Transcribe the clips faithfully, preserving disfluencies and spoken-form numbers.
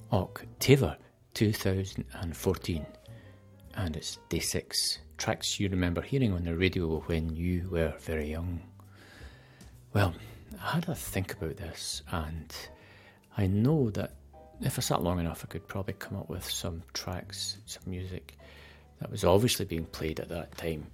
October two thousand fourteen, and it's day six. Tracks you remember hearing on the radio when you were very young. Well, I had a think about this, and I know that if I sat long enough I could probably come up with some tracks, some music that was obviously being played at that time.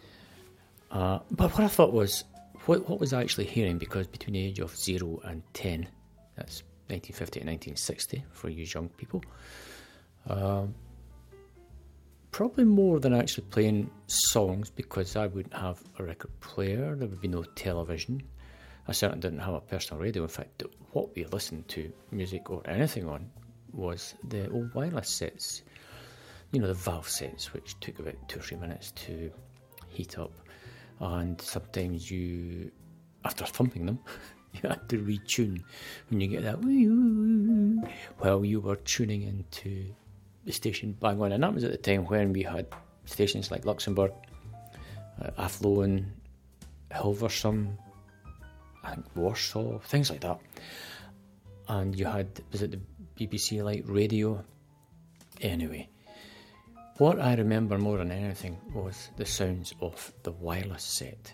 Uh, but what I thought was, what, what was I actually hearing? Because between the age of zero and ten, that's nineteen fifty to nineteen sixty for you young people, um, probably more than actually playing songs, because I wouldn't have a record player, there would be no television. I certainly didn't have a personal radio. In fact, what we listened to, music or anything on, was the old wireless sets. You know, the valve sets, which took about two or three minutes to heat up. And sometimes you, after thumping them, you had to retune when you get that wee-oo, while you were tuning into the station bang on. And that was at the time when we had stations like Luxembourg, uh, Athlone, Hilversum, I think Warsaw, things like that. And you had, was it the B B C Light Radio? Anyway, what I remember more than anything was the sounds of the wireless set.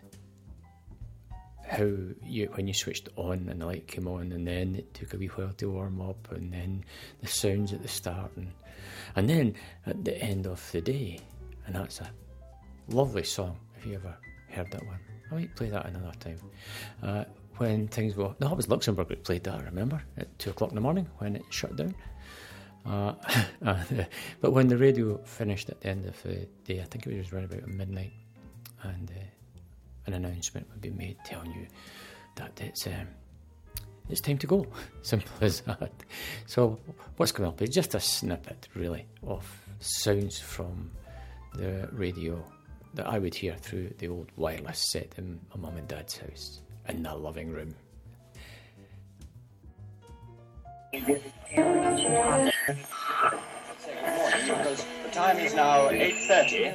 How you, when you switched on and the light came on, and then it took a wee while to warm up, and then the sounds at the start, and, and then at the end of the day. And that's a lovely song, if you ever heard that one. I might play that another time. Uh, when things go... No, it was Luxembourg that played that, I remember, at two o'clock in the morning when it shut down. Uh, uh, but when the radio finished at the end of the day, I think it was around about midnight, and uh, an announcement would be made telling you that it's um, it's time to go. Simple as that. So what's coming up is just a snippet, really, of sounds from the radio that I would hear through the old wireless set in my mum and dad's house in the living room. The time is now eight thirty.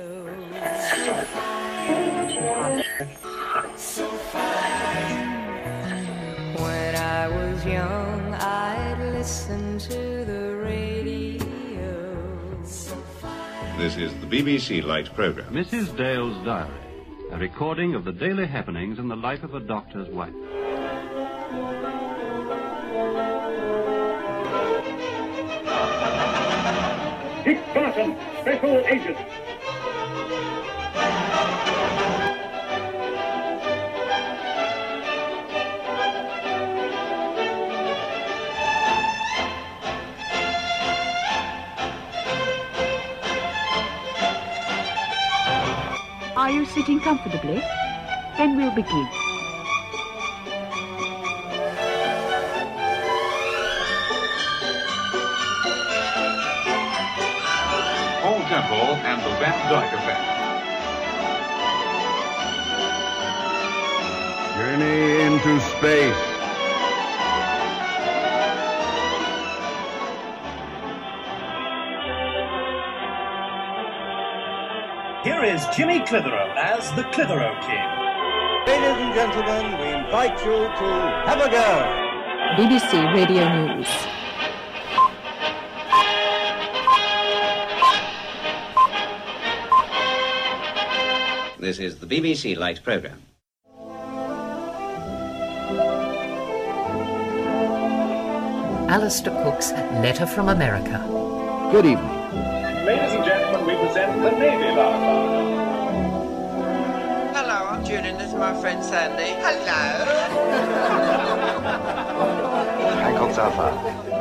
When I was young, I'd listen to the radio. This is the B B C Light programme. Missus Dale's Diary, a recording of the daily happenings in the life of a doctor's wife. Dick Barton, Special Agent. Are you sitting comfortably? Then we'll begin. Paul Temple and the Van Dyke Effect. Journey into space. Here is Jimmy Clitheroe as the Clitheroe King. Ladies and gentlemen, we invite you to have a go. B B C Radio News. This is the B B C Light programme. Alistair Cook's Letter from America. Good evening. Ladies and gentlemen, we present the Navy Larva. Hello, I'm tuning this is my friend Sandy. Hello. Hank on sofa.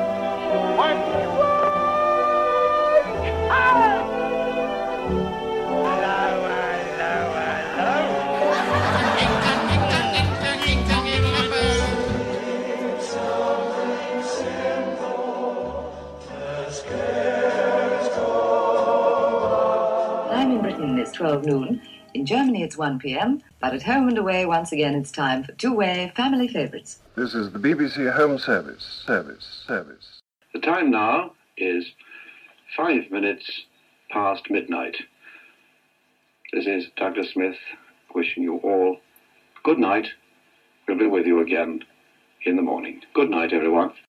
Time in Britain is twelve noon. In Germany it's one p.m. But at home and away, once again, it's time for two-way family favourites. This is the B B C Home Service, service, service. The time now is five minutes past midnight. This is Douglas Smith wishing you all good night. We'll be with you again in the morning. Good night, everyone.